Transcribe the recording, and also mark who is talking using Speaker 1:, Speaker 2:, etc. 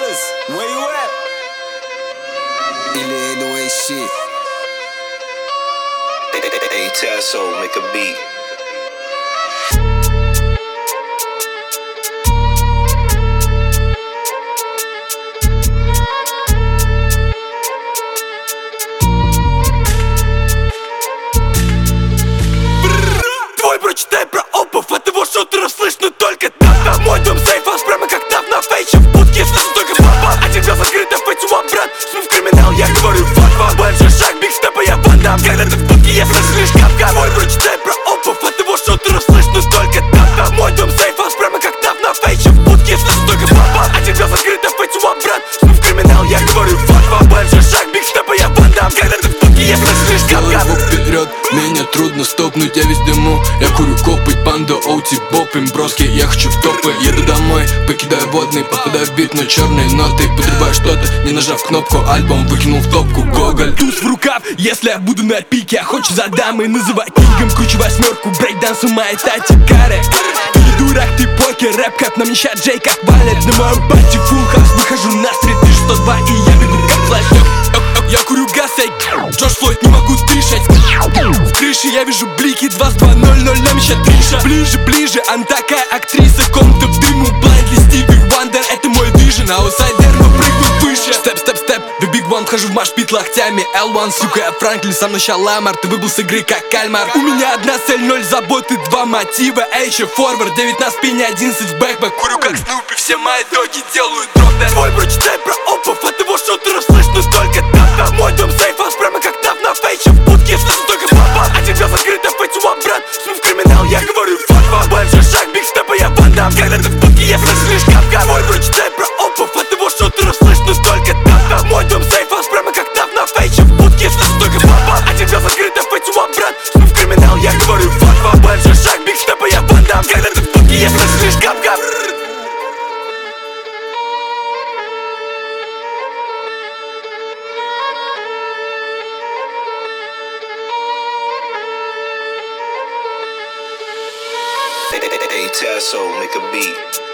Speaker 1: Fellas, where you at?
Speaker 2: Или 808 shit.
Speaker 3: Hey, Tasso, make a beat.
Speaker 4: Твой прочитай про опов, от его шутеров слышно только так. Мой дом сейфос, прямо как там на фейче. В будке слышу только папа. Один глаз открыт, а фейчу брат. Смыв криминал, я говорю фак. Большой шаг, биг степа, я вандам. Когда ты в будке, я слышу лишь капка. Твой прочитай про опов, от его шутеров слышно только так. Мой дом сейфос, прямо как там на фейче. В будке слышу только папа. Один глаз открыт, а фейчу брат. Смыв криминал, я говорю фак. Большой шаг, биг степа, я вандам. Когда ты в будке, я слышу лишь капка.
Speaker 5: Вперед, меня трудно стопнуть, я весь дыму. Я курю копы, панда, оути, боп, броски. Я хочу в топы, еду домой, покидаю водный. Попадаю в бит на черные ноты. Подрываю что-то, не нажав кнопку. Альбом выкинул в топку, Гоголь.
Speaker 4: Туз в рукав, если я буду на пике. А хочешь за дамой называть кингом. Кручу восьмерку, брейкданс у моей тати каре. Ты не дурак, ты покер, рэп как на меня Джей как валит. На мою пати фулл хаус, выхожу на стрит, ты 102 и я бегу как флэш. Я курю газ, эй, Джордж Флойд, не могу дышать. В крыше я вижу блики, 2200, нам еще триша. Ближе, она такая актриса. Комната в дыму, Блайндли, Стиви Вандер. Это мой вижен, аутсайдер, но прыгну выше. Степ, the big one, вхожу в машпит локтями. L1, сука, я Франклин, со мной шаламар. Ты выбыл с игры, как кальмар. У меня одна цель, 0 заботы, 2 мотива. Эйче, форвард, 19 пини, 11 в бэкбэк. Курю как Снупи, все мои доги делают дроп-дэш. Твой прочитай про опов, от его шутеров слышно только так. Мой дом сейфос, прямо как там на фейче. В будке слышу только папа. Один глаз открыт, а фейчу брат. Смыв криминал, я говорю фак. Большой шаг, биг степа, я вандам. Когда ты в будке, я слышу лишь капка. Твой прочитай про опов, от его шутеров слышно только так. Мой дом сейфос, прямо как там на фейче. В будке слышу только папа. Один глаз открыт, а фейчу брат. Смыв криминал, я говорю фак. Большой шаг, биг степа, я вандам. Когда ты в будке, я слышу лишь капка.
Speaker 3: Hey, Tasso, make a beat.